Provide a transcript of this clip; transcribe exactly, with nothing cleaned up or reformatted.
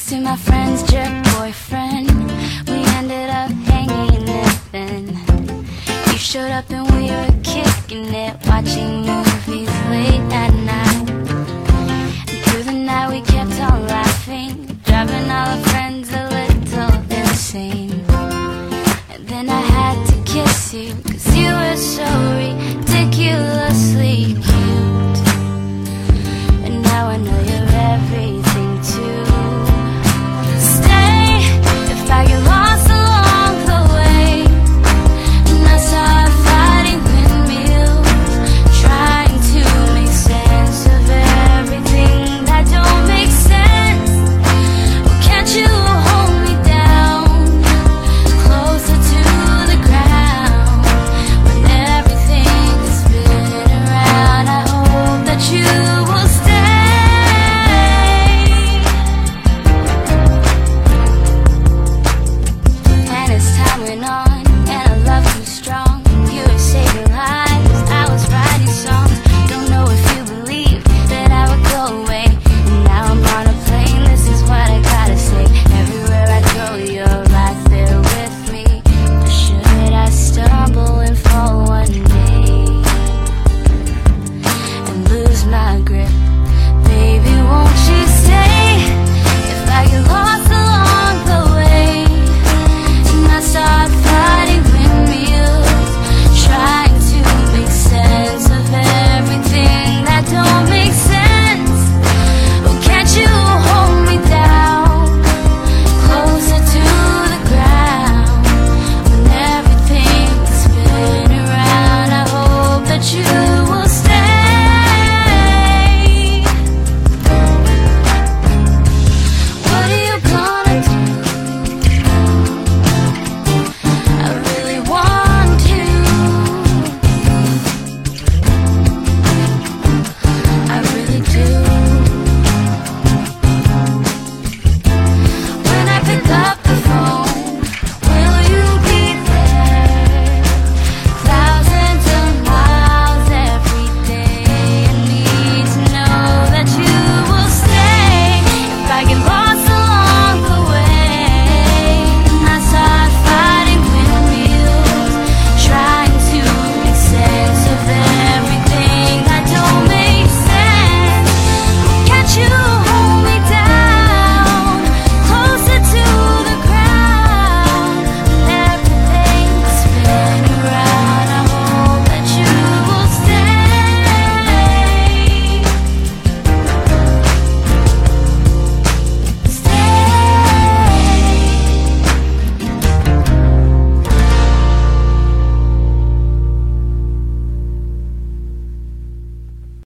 to my friend's jerk boyfriend. We ended up hanging it then. You showed up and we were kicking it, watching movies late at night. And through the night we kept on laughing, driving all our friends a little insane. And then I had to kiss you, 'cause you were so